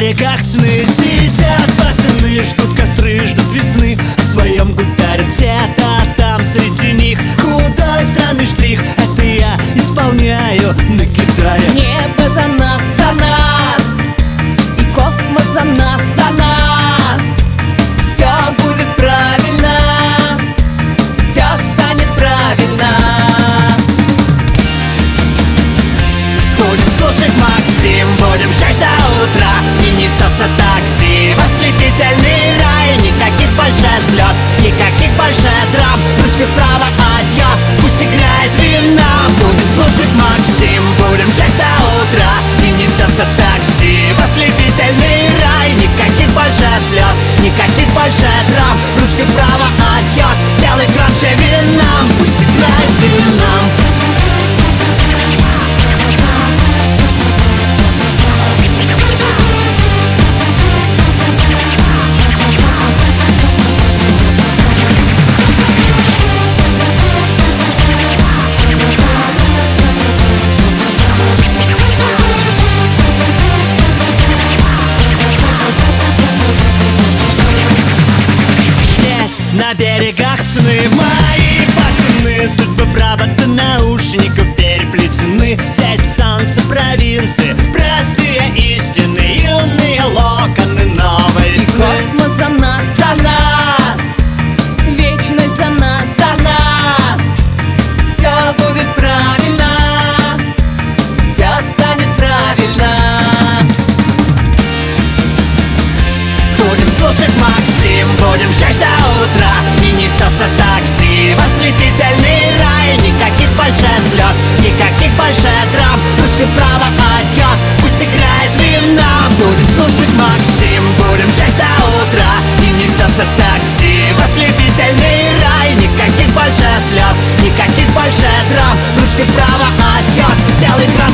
берегах сны сидят пацаны, ждут костры, ждут весны. В своем гутарят где-то там среди них. Худой странный штрих, это я исполняю на гитаре. Небо за нас, и космос за нас, Все будет правильно, все станет правильно. Будем слушать Максим, будем жечь до утра. И несется такси в ослепительный рай. Никаких больших слез, никаких больших драм. Ручкой вправо, адьос, пусть играет вина. Будем слушать Максим, будем жечь до утра. И несется такси в ослепительный рай. Никаких больших слез, никаких больших драм. Ручкой вправо, адьос, сделай громче вина. Пусть играет вина. На берегах Цны мои пацаны, судьбы провода наушников переплетены. Здесь солнце провинции, простые истины, юные локоны новой весны. Космос за нас, вечность за нас, Все будет правильно, все станет правильно. Будем слушать Максим, будем жечь до утра. И несется такси в ослепительный рай. Никаких больших слез, никаких больших драм. Ручкой вправо, адьос, пусть играет вина. Будем слушать Максим, будем жечь до утра. И несется такси в ослепительный рай. Никаких больших слез, никаких больших драм. Ручкой вправо, адьос, сделай громче